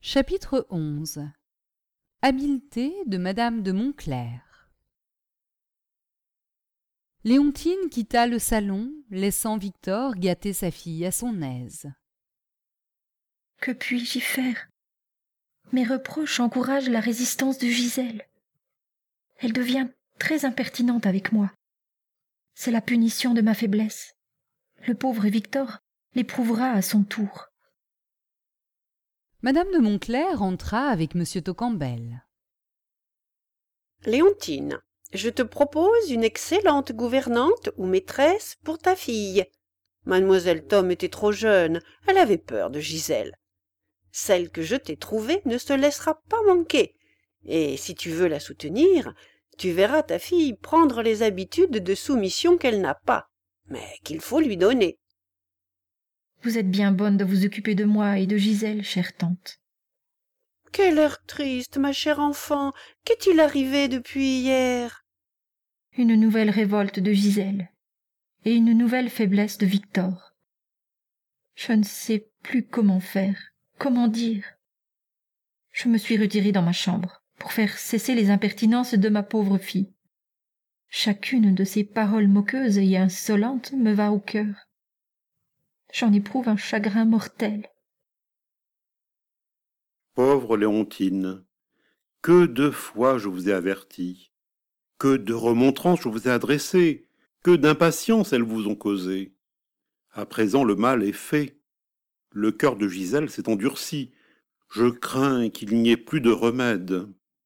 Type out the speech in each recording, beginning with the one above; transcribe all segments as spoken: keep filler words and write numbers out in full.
Chapitre onze. Habileté de Madame de Montclerc. Léontine quitta le salon, laissant Victor gâter sa fille à son aise. Que puis-je y faire? Mes reproches encouragent la résistance de Gisèle. Elle devient très impertinente avec moi. C'est la punition de ma faiblesse. Le pauvre Victor l'éprouvera à son tour. Madame de Montclerc entra avec Monsieur Tocambel. Léontine, je te propose une excellente gouvernante ou maîtresse pour ta fille. Mademoiselle Tom était trop jeune, elle avait peur de Gisèle. Celle que je t'ai trouvée ne se laissera pas manquer, et si tu veux la soutenir, tu verras ta fille prendre les habitudes de soumission qu'elle n'a pas, mais qu'il faut lui donner. Vous êtes bien bonne de vous occuper de moi et de Gisèle, chère tante. Quel air triste, ma chère enfant. Qu'est-il arrivé depuis hier? Une nouvelle révolte de Gisèle et une nouvelle faiblesse de Victor. Je ne sais plus comment faire, comment dire. Je me suis retirée dans ma chambre pour faire cesser les impertinences de ma pauvre fille. Chacune de ces paroles moqueuses et insolentes me va au cœur. J'en éprouve un chagrin mortel. Pauvre Léontine, que de fois je vous ai averti, que de remontrances je vous ai adressées, que d'impatience elles vous ont causé. À présent le mal est fait. Le cœur de Gisèle s'est endurci. Je crains qu'il n'y ait plus de remède.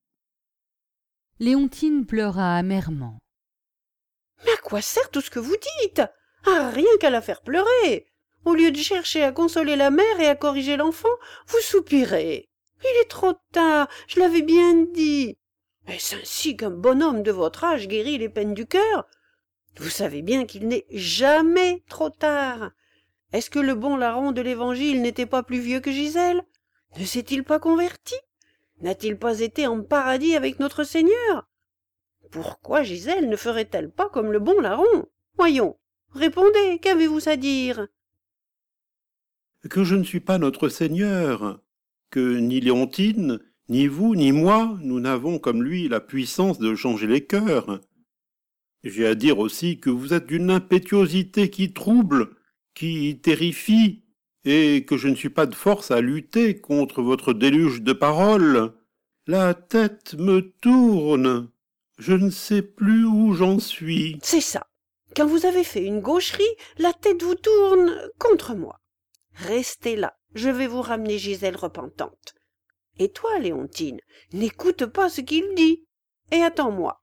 Léontine pleura amèrement. Mais à quoi sert tout ce que vous dites? Ah, rien qu'à la faire pleurer. Au lieu de chercher à consoler la mère et à corriger l'enfant, vous soupirez. Il est trop tard, je l'avais bien dit. Est-ce ainsi qu'un bonhomme de votre âge guérit les peines du cœur? Vous savez bien qu'il n'est jamais trop tard. Est-ce que le bon larron de l'Évangile n'était pas plus vieux que Gisèle? Ne s'est-il pas converti? N'a-t-il pas été en paradis avec notre Seigneur? Pourquoi Gisèle ne ferait-elle pas comme le bon larron? Voyons, répondez, qu'avez-vous à dire? Que je ne suis pas notre Seigneur, que ni Léontine, ni vous, ni moi, nous n'avons comme lui la puissance de changer les cœurs. J'ai à dire aussi que vous êtes d'une impétuosité qui trouble, qui terrifie, et que je ne suis pas de force à lutter contre votre déluge de paroles. La tête me tourne, je ne sais plus où j'en suis. C'est ça. Quand vous avez fait une gaucherie, la tête vous tourne contre moi. Restez là, je vais vous ramener Gisèle repentante. Et toi, Léontine, n'écoute pas ce qu'il dit, et attends-moi.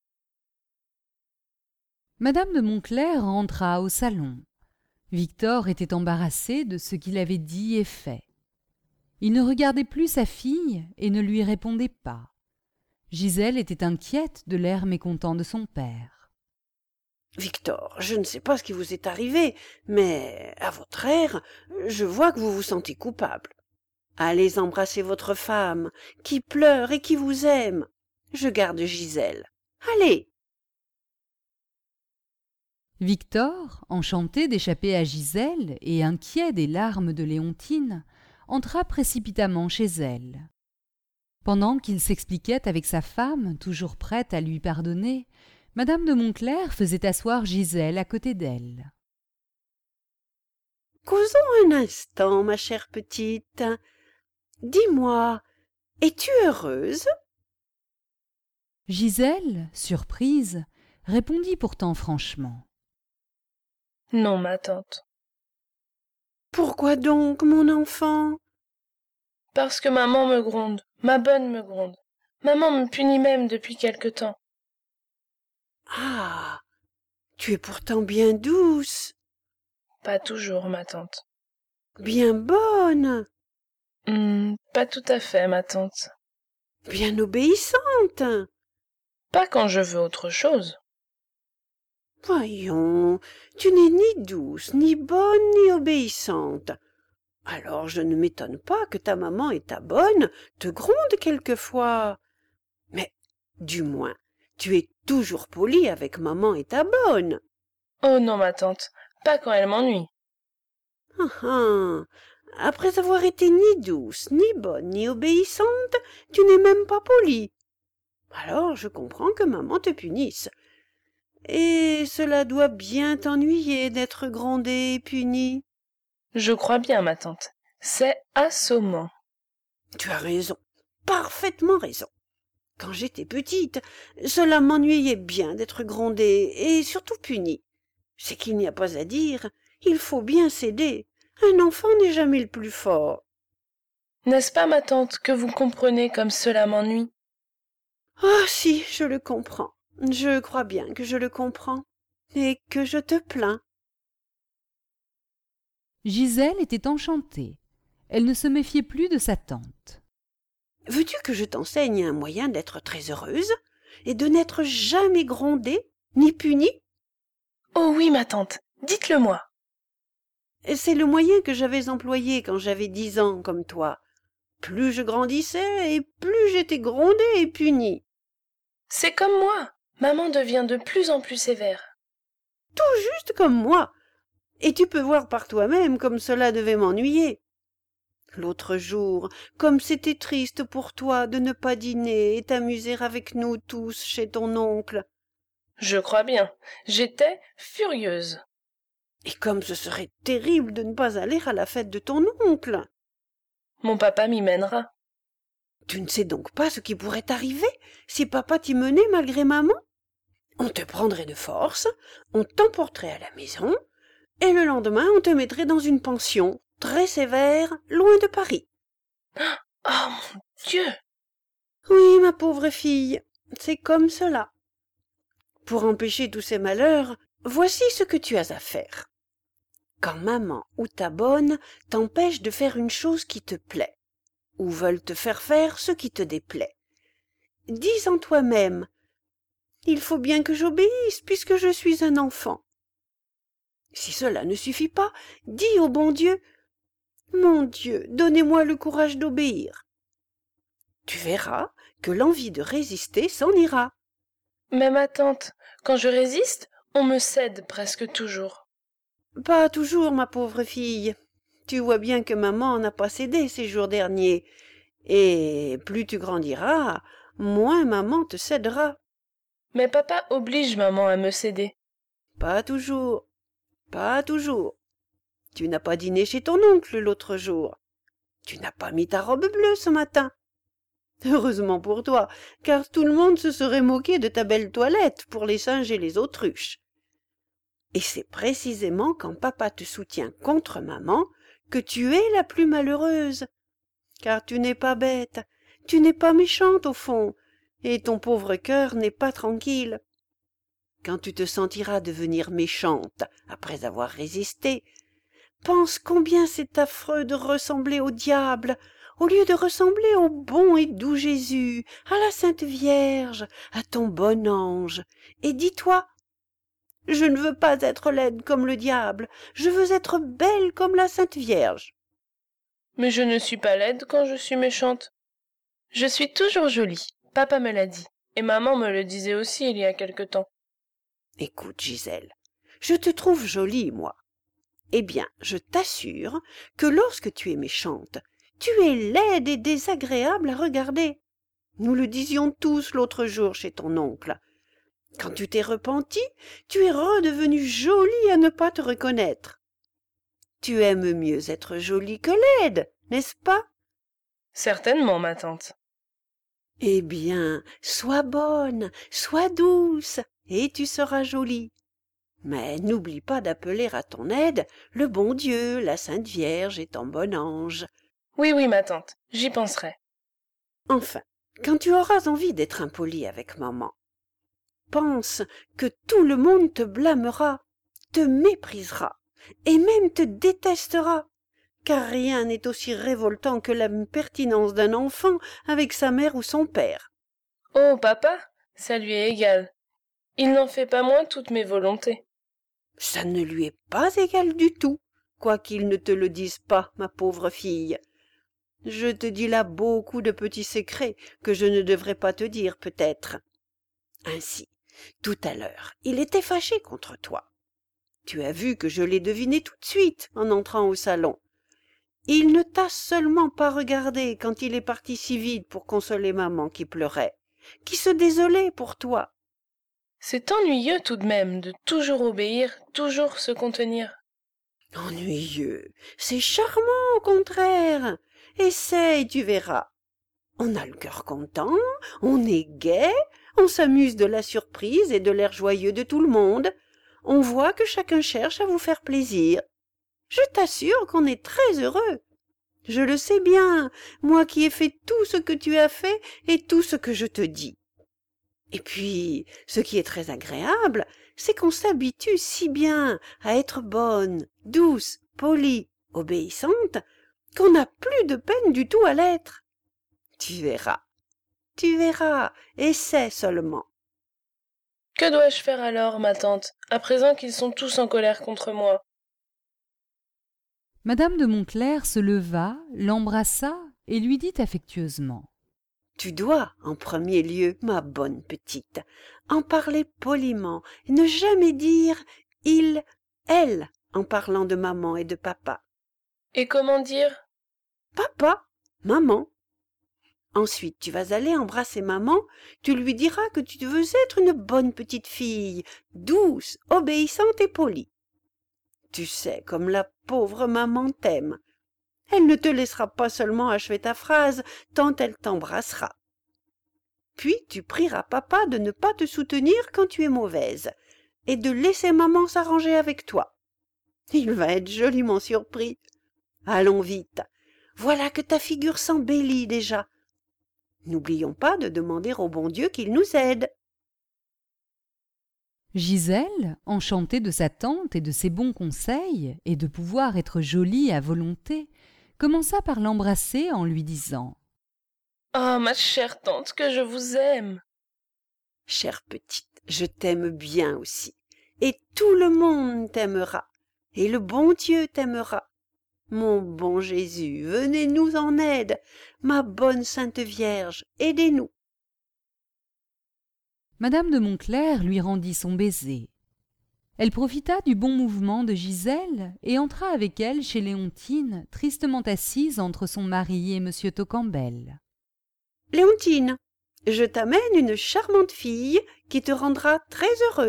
Madame de Montclerc entra au salon. Victor était embarrassé de ce qu'il avait dit et fait. Il ne regardait plus sa fille et ne lui répondait pas. Gisèle était inquiète de l'air mécontent de son père. Victor, je ne sais pas ce qui vous est arrivé, mais à votre air, je vois que vous vous sentez coupable. Allez embrasser votre femme, qui pleure et qui vous aime. Je garde Gisèle. Allez. Victor, enchanté d'échapper à Gisèle et inquiet des larmes de Léontine, entra précipitamment chez elle. Pendant qu'il s'expliquait avec sa femme, toujours prête à lui pardonner, Madame de Montclerc faisait asseoir Gisèle à côté d'elle. Causons un instant, ma chère petite. Dis-moi, es-tu heureuse? Gisèle, surprise, répondit pourtant franchement. Non, ma tante. Pourquoi donc, mon enfant? Parce que maman me gronde, ma bonne me gronde. Maman me punit même depuis quelque temps. Ah, tu es pourtant bien douce, Pas toujours, ma tante. bien bonne, Hmm, pas tout à fait, ma tante. bien obéissante. Pas quand je veux autre chose. Voyons, tu n'es ni douce, ni bonne, ni obéissante. Alors je ne m'étonne pas que ta maman et ta bonne te grondent quelquefois. Mais, du moins, tu es toujours polie avec maman et ta bonne. Oh non, ma tante, pas quand elle m'ennuie. Ah, ah. Après avoir été ni douce, ni bonne, ni obéissante, tu n'es même pas polie. Alors je comprends que maman te punisse. Et cela doit bien t'ennuyer d'être grondée et punie. Je crois bien, ma tante. C'est assommant. Tu as raison, parfaitement raison. Quand j'étais petite, cela m'ennuyait bien d'être grondée et surtout punie. C'est qu'il n'y a pas à dire, il faut bien céder. Un enfant n'est jamais le plus fort. N'est-ce pas, ma tante, que vous comprenez comme cela m'ennuie? Ah si, je le comprends. Je crois bien que je le comprends. Et que je te plains. Gisèle était enchantée. Elle ne se méfiait plus de sa tante. Veux-tu que je t'enseigne un moyen d'être très heureuse et de n'être jamais grondée ni punie? Oh oui, ma tante, dites-le-moi. C'est le moyen que j'avais employé quand j'avais dix ans comme toi. Plus je grandissais et plus j'étais grondée et punie. C'est comme moi. Maman devient de plus en plus sévère. Tout juste comme moi. Et tu peux voir par toi-même comme cela devait m'ennuyer. L'autre jour, comme c'était triste pour toi de ne pas dîner et t'amuser avec nous tous chez ton oncle. Je crois bien. J'étais furieuse. Et comme ce serait terrible de ne pas aller à la fête de ton oncle. Mon papa m'y mènera. Tu ne sais donc pas ce qui pourrait t'arriver si papa t'y menait malgré maman? On te prendrait de force, on t'emporterait à la maison, et le lendemain on te mettrait dans une pension, très sévère, loin de Paris. Oh mon Dieu! Oui, ma pauvre fille, c'est comme cela. Pour empêcher tous ces malheurs, voici ce que tu as à faire. Quand maman ou ta bonne t'empêche de faire une chose qui te plaît, ou veulent te faire faire ce qui te déplaît, dis en toi-même: il faut bien que j'obéisse puisque je suis un enfant. Si cela ne suffit pas, dis au bon Dieu: mon Dieu, donnez-moi le courage d'obéir. Tu verras que l'envie de résister s'en ira. Mais ma tante, quand je résiste, on me cède presque toujours. Pas toujours, ma pauvre fille. Tu vois bien que maman n'a pas cédé ces jours derniers, et plus tu grandiras, moins maman te cédera. Mais papa oblige maman à me céder. Pas toujours, pas toujours. Tu n'as pas dîné chez ton oncle l'autre jour. Tu n'as pas mis ta robe bleue ce matin. Heureusement pour toi, car tout le monde se serait moqué de ta belle toilette pour les singes et les autruches. Et c'est précisément quand papa te soutient contre maman que tu es la plus malheureuse. Car tu n'es pas bête, tu n'es pas méchante au fond, et ton pauvre cœur n'est pas tranquille. Quand tu te sentiras devenir méchante après avoir résisté, pense combien c'est affreux de ressembler au diable, au lieu de ressembler au bon et doux Jésus, à la Sainte Vierge, à ton bon ange, et dis-toi: je ne veux pas être laide comme le diable, je veux être belle comme la Sainte Vierge. Mais je ne suis pas laide quand je suis méchante. Je suis toujours jolie, papa me l'a dit, et maman me le disait aussi il y a quelque temps. Écoute, Gisèle, je te trouve jolie, moi. Eh bien, je t'assure que lorsque tu es méchante, tu es laide et désagréable à regarder. Nous le disions tous l'autre jour chez ton oncle. Quand tu t'es repentie, tu es redevenue jolie à ne pas te reconnaître. Tu aimes mieux être jolie que laide, n'est-ce pas? Certainement, ma tante. Eh bien, sois bonne, sois douce, et tu seras jolie. Mais n'oublie pas d'appeler à ton aide le bon Dieu, la Sainte Vierge et ton bon ange. Oui, oui, ma tante, j'y penserai. Enfin, quand tu auras envie d'être impolie avec maman, pense que tout le monde te blâmera, te méprisera, et même te détestera, car rien n'est aussi révoltant que l'impertinence d'un enfant avec sa mère ou son père. Oh, papa, ça lui est égal. Il n'en fait pas moins toutes mes volontés. Ça ne lui est pas égal du tout, quoiqu'il ne te le dise pas, ma pauvre fille. Je te dis là beaucoup de petits secrets que je ne devrais pas te dire peut-être. Ainsi, tout à l'heure, il était fâché contre toi. Tu as vu que je l'ai deviné tout de suite en entrant au salon. Il ne t'a seulement pas regardé quand il est parti si vite pour consoler maman qui pleurait, qui se désolait pour toi. C'est ennuyeux tout de même de toujours obéir, toujours se contenir. Ennuyeux, c'est charmant au contraire. Essaye, tu verras. On a le cœur content, on est gai, on s'amuse de la surprise et de l'air joyeux de tout le monde. On voit que chacun cherche à vous faire plaisir. Je t'assure qu'on est très heureux. Je le sais bien, moi qui ai fait tout ce que tu as fait et tout ce que je te dis. Et puis, ce qui est très agréable, c'est qu'on s'habitue si bien à être bonne, douce, polie, obéissante, qu'on n'a plus de peine du tout à l'être. Tu verras, tu verras, essaie seulement. Que dois-je faire alors, ma tante, à présent qu'ils sont tous en colère contre moi? Madame de Montclair se leva, l'embrassa et lui dit affectueusement. Tu dois, en premier lieu, ma bonne petite, en parler poliment, et ne jamais dire « il »,« elle » en parlant de maman et de papa. Et comment dire? Papa, maman. Ensuite, tu vas aller embrasser maman, tu lui diras que tu veux être une bonne petite fille, douce, obéissante et polie. Tu sais comme la pauvre maman t'aime. Elle ne te laissera pas seulement achever ta phrase, tant elle t'embrassera. Puis tu prieras papa de ne pas te soutenir quand tu es mauvaise, et de laisser maman s'arranger avec toi. Il va être joliment surpris. Allons vite, voilà que ta figure s'embellit déjà. N'oublions pas de demander au bon Dieu qu'il nous aide. Gisèle, enchantée de sa tante et de ses bons conseils, et de pouvoir être jolie à volonté, commença par l'embrasser en lui disant « Ah, ma chère tante, que je vous aime !» Chère petite, je t'aime bien aussi, et tout le monde t'aimera, et le bon Dieu t'aimera. Mon bon Jésus, venez-nous en aide, ma bonne Sainte Vierge, aidez-nous. Madame de Montclair lui rendit son baiser. Elle profita du bon mouvement de Gisèle et entra avec elle chez Léontine, tristement assise entre son mari et monsieur Tocambel. « Léontine, je t'amène une charmante fille qui te rendra très heureuse. »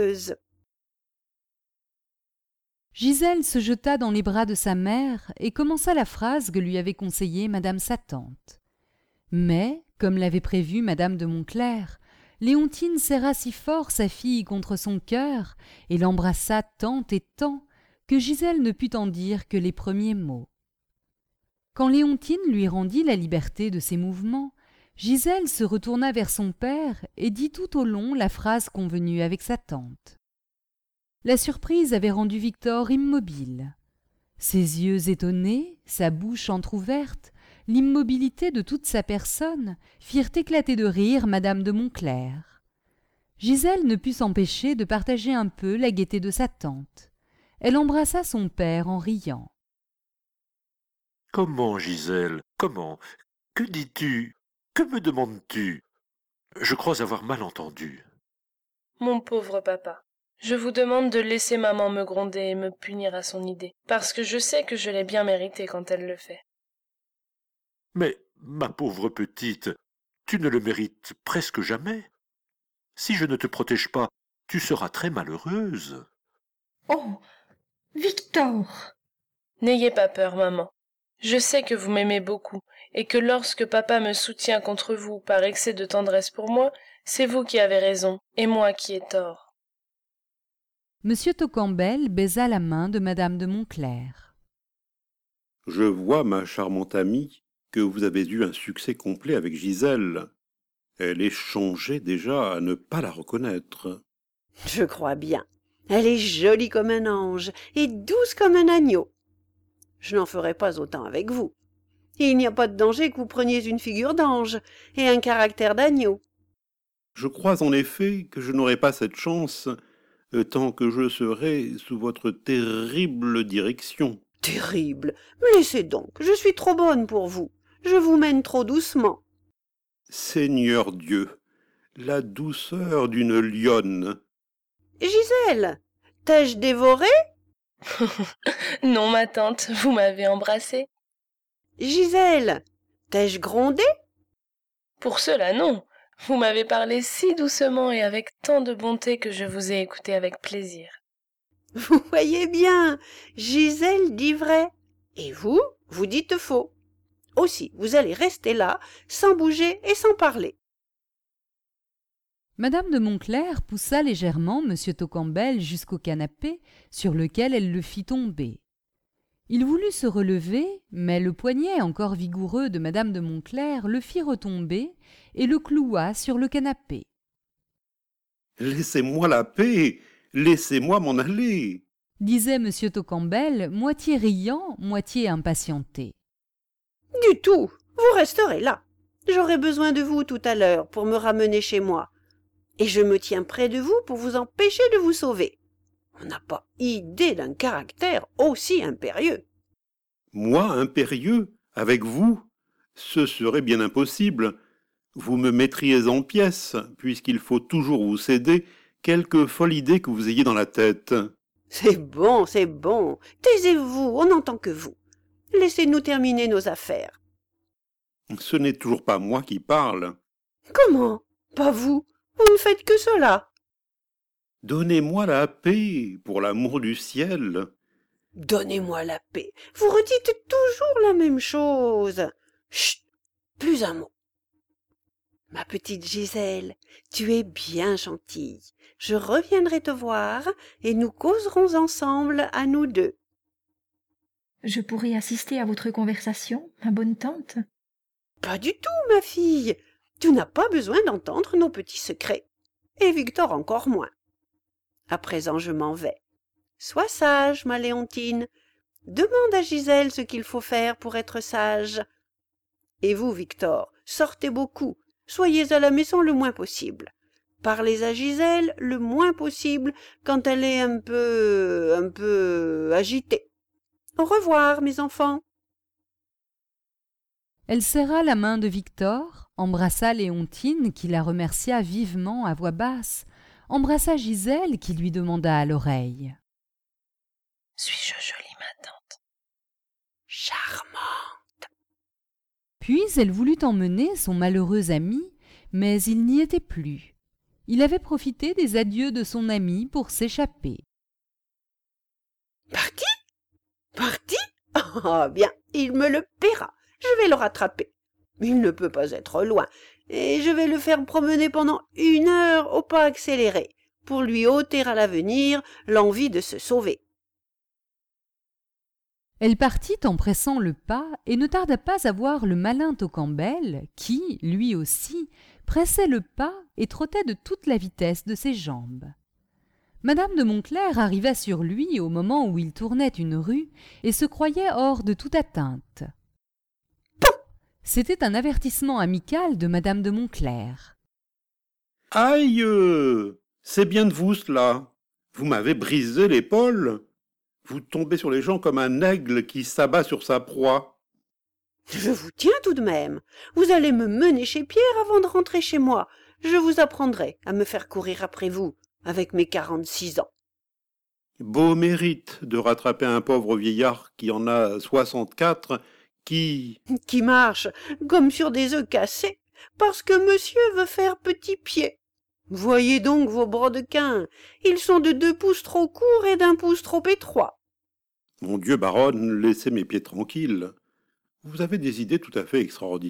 Gisèle se jeta dans les bras de sa mère et commença la phrase que lui avait conseillée madame sa tante. Mais, comme l'avait prévu madame de Montclair, Léontine serra si fort sa fille contre son cœur et l'embrassa tant et tant que Gisèle ne put en dire que les premiers mots. Quand Léontine lui rendit la liberté de ses mouvements, Gisèle se retourna vers son père et dit tout au long la phrase convenue avec sa tante. La surprise avait rendu Victor immobile. Ses yeux étonnés, sa bouche entr'ouverte, l'immobilité de toute sa personne firent éclater de rire madame de Montclair. Gisèle ne put s'empêcher de partager un peu la gaieté de sa tante. Elle embrassa son père en riant. « Comment, Gisèle, comment? Que dis-tu? Que me demandes-tu? Je crois avoir mal entendu. » Mon pauvre papa, je vous demande de laisser maman me gronder et me punir à son idée, parce que je sais que je l'ai bien mérité quand elle le fait. Mais, ma pauvre petite, tu ne le mérites presque jamais. Si je ne te protège pas, tu seras très malheureuse. Oh, Victor! N'ayez pas peur, maman. Je sais que vous m'aimez beaucoup, et que lorsque papa me soutient contre vous par excès de tendresse pour moi, c'est vous qui avez raison, et moi qui ai tort. Monsieur Tocambel baisa la main de madame de Montclair. « Je vois, ma charmante amie, que vous avez eu un succès complet avec Gisèle. Elle est changée déjà à ne pas la reconnaître. » « Je crois bien. Elle est jolie comme un ange et douce comme un agneau. Je n'en ferai pas autant avec vous. Il n'y a pas de danger que vous preniez une figure d'ange et un caractère d'agneau. » « Je crois en effet que je n'aurai pas cette chance euh, tant que je serai sous votre terrible direction. »« Terrible. Laissez donc, je suis trop bonne pour vous. Je vous mène trop doucement. » »« Seigneur Dieu, la douceur d'une lionne. » »« Gisèle, t'ai-je dévoré ?»« Non, ma tante, vous m'avez embrassée. » Gisèle, t'ai-je grondé? Pour cela, non. Vous m'avez parlé si doucement et avec tant de bonté que je vous ai écouté avec plaisir. Vous voyez bien, Gisèle dit vrai, et vous, vous dites faux. Aussi, vous allez rester là, sans bouger et sans parler. Madame de Montclair poussa légèrement M. Tocambel jusqu'au canapé, sur lequel elle le fit tomber. Il voulut se relever, mais le poignet encore vigoureux de Madame de Montclair le fit retomber et le cloua sur le canapé. « Laissez-moi la paix, laissez-moi m'en aller !» disait M. Tocambel, moitié riant, moitié impatienté. « Du tout, vous resterez là. J'aurai besoin de vous tout à l'heure pour me ramener chez moi. Et je me tiens près de vous pour vous empêcher de vous sauver. On n'a pas idée d'un caractère aussi impérieux. » « Moi, impérieux, avec vous? Ce serait bien impossible. Vous me mettriez en pièces, puisqu'il faut toujours vous céder quelque folle idée que vous ayez dans la tête. »« C'est bon, c'est bon. Taisez-vous, on n'entend que vous. Laissez-nous terminer nos affaires. » »« Ce n'est toujours pas moi qui parle. »« Comment? Pas vous? Vous ne faites que cela. »« Donnez-moi la paix, pour l'amour du ciel. » »« Donnez-moi la paix. Vous redites toujours la même chose. Chut, plus un mot. Ma petite Gisèle, tu es bien gentille. Je reviendrai te voir et nous causerons ensemble à nous deux. » »« Je pourrai assister à votre conversation, ma bonne tante? » »« Pas du tout, ma fille. Tu n'as pas besoin d'entendre nos petits secrets. Et Victor encore moins. À présent, je m'en vais. Sois sage, ma Léontine. Demande à Gisèle ce qu'il faut faire pour être sage. Et vous, Victor, sortez beaucoup. Soyez à la maison le moins possible. Parlez à Gisèle le moins possible quand elle est un peu... un peu agitée. Au revoir, mes enfants. Elle serra la main de Victor, embrassa Léontine, qui la remercia vivement à voix basse, embrassa Gisèle, qui lui demanda à l'oreille. « Suis-je jolie, ma tante? »« Charmante. » Puis elle voulut emmener son malheureux ami, mais il n'y était plus. Il avait profité des adieux de son ami pour s'échapper. « Parti? Parti? Ah bien, il me le paiera. Je vais le rattraper. Il ne peut pas être loin, et je vais le faire promener pendant une heure au pas accéléré, pour lui ôter à l'avenir l'envie de se sauver. » Elle partit en pressant le pas et ne tarda pas à voir le malin Tocambel qui, lui aussi, pressait le pas et trottait de toute la vitesse de ses jambes. Madame de Montclair arriva sur lui au moment où il tournait une rue et se croyait hors de toute atteinte. C'était un avertissement amical de Madame de Montclair. « Aïe! C'est bien de vous, cela. Vous m'avez brisé l'épaule. Vous tombez sur les gens comme un aigle qui s'abat sur sa proie. »« Je vous tiens tout de même. Vous allez me mener chez Pierre avant de rentrer chez moi. Je vous apprendrai à me faire courir après vous, avec mes quarante-six ans. » »« Beau mérite de rattraper un pauvre vieillard qui en a soixante-quatre, qui... »« Qui marche comme sur des œufs cassés, parce que monsieur veut faire petit pied. Voyez donc vos brodequins, ils sont de deux pouces trop courts et d'un pouce trop étroits. »« Mon Dieu, baronne, laissez mes pieds tranquilles. Vous avez des idées tout à fait extraordinaires. »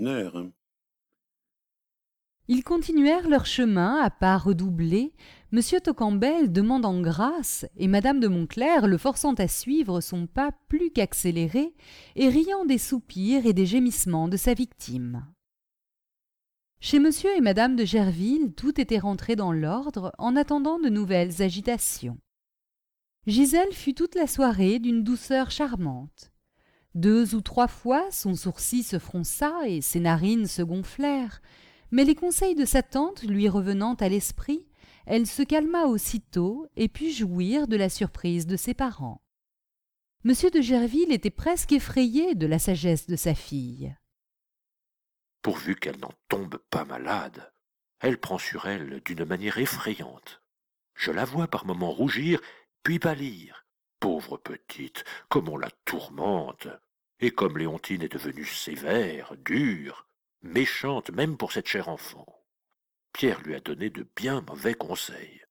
Ils continuèrent leur chemin à pas redoublés, M. Tocambel demandant grâce et Madame de Montclair le forçant à suivre son pas plus qu'accéléré et riant des soupirs et des gémissements de sa victime. Chez M. et Madame de Gerville, tout était rentré dans l'ordre en attendant de nouvelles agitations. Gisèle fut toute la soirée d'une douceur charmante. Deux ou trois fois, son sourcil se fronça et ses narines se gonflèrent, mais les conseils de sa tante lui revenant à l'esprit, elle se calma aussitôt et put jouir de la surprise de ses parents. M. de Gerville était presque effrayé de la sagesse de sa fille. « Pourvu qu'elle n'en tombe pas malade, elle prend sur elle d'une manière effrayante. Je la vois par moments rougir, puis pâlir. Pauvre petite, comme on la tourmente. Et comme Léontine est devenue sévère, dure, méchante même pour cette chère enfant, Pierre lui a donné de bien mauvais conseils.